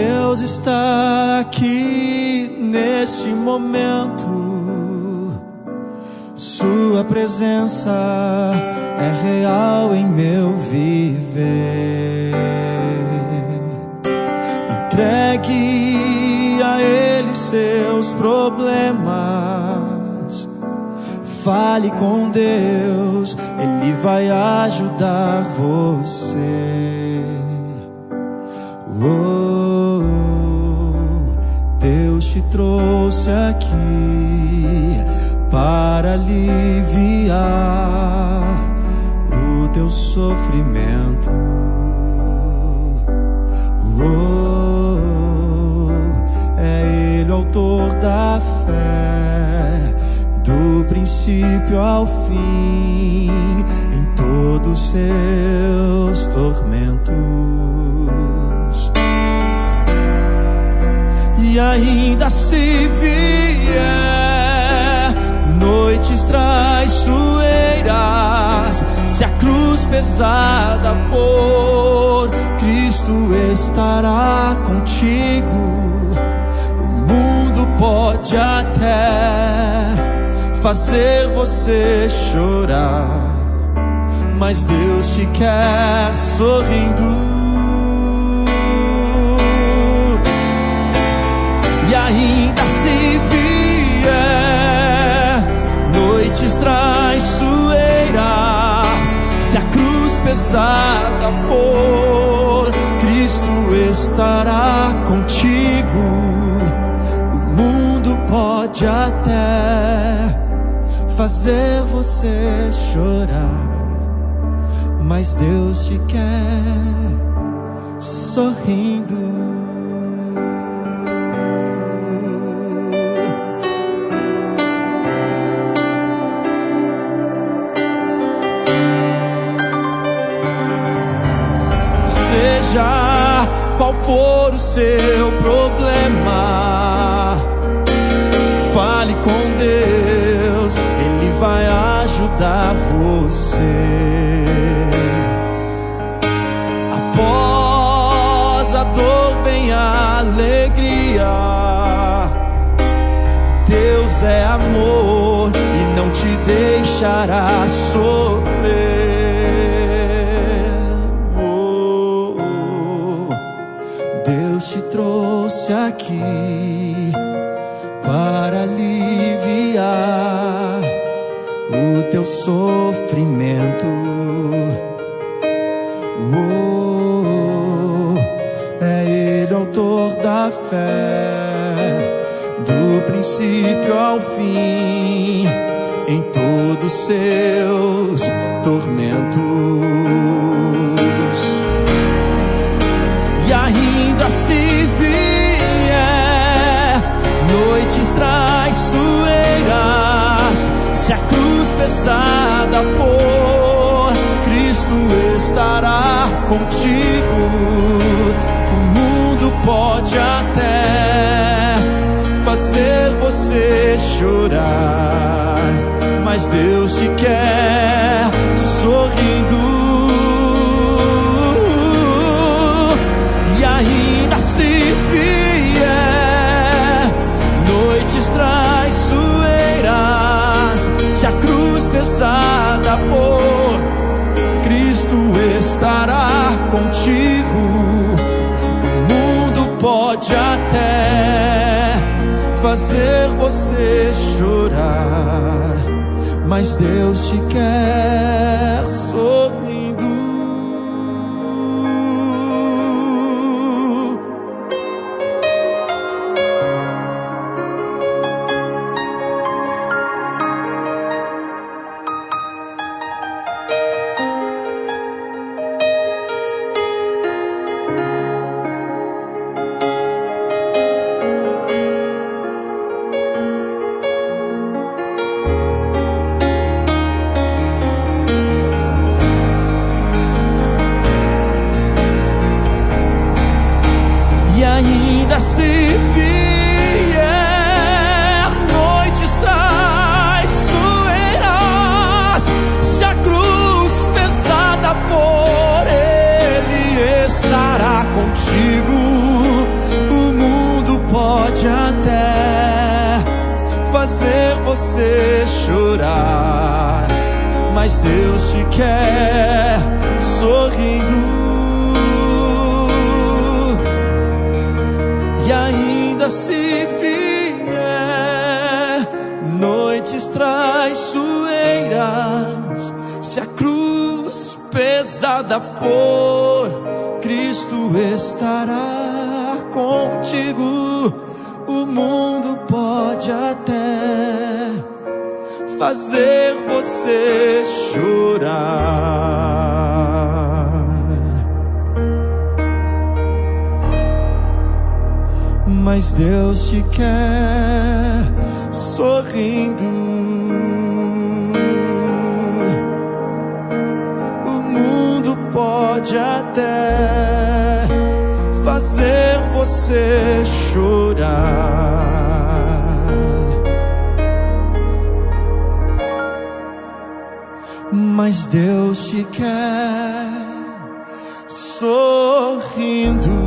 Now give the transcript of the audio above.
Deus está aqui neste momento. Sua presença é real em meu viver. Entregue a Ele seus problemas. Fale com Deus, Ele vai ajudar você. Oh, Deus te trouxe aqui para aliviar o teu sofrimento. Oh, é Ele o autor da fé, do princípio ao fim, em todos os seus tormentos. E ainda se vier noites traiçoeiras, se a cruz pesada for, Cristo estará contigo. O mundo pode até fazer você chorar, mas Deus te quer sorrindo. E ainda se vier noites traiçoeiras, se a cruz pesada for, Cristo estará contigo. O mundo pode até fazer você chorar, mas Deus te quer sorrindo. Seja qual for o seu problema, fale com Deus, Ele vai ajudar você. Após a dor vem a alegria. Deus é amor e não te deixará sofrer. Deus te trouxe aqui para aliviar o teu sofrimento. Oh, é Ele o autor da fé, do princípio ao fim, em todos os seus tormentos. E ainda se vier noites traiçoeiras, se a cruz pesada for, Cristo estará contigo. O mundo pode até fazer você chorar, mas Deus te quer sorrindo. E ainda se vier noites traiçoeiras, se a cruz pesada for, Cristo estará contigo. O mundo pode até fazer você chorar, mas Deus te quer sorrindo. Ainda se vier noites traiçoeiras, se a cruz pesada for, Ele estará contigo. fazer você chorar, mas Deus te quer sorrindo. E ainda se vier noites traiçoeiras, se a cruz pesada for, Cristo estará contigo. O mundo pode até fazer você chorar, mas Deus te quer sorrindo. O mundo pode até fazer você chorar, mas Deus te quer sorrindo.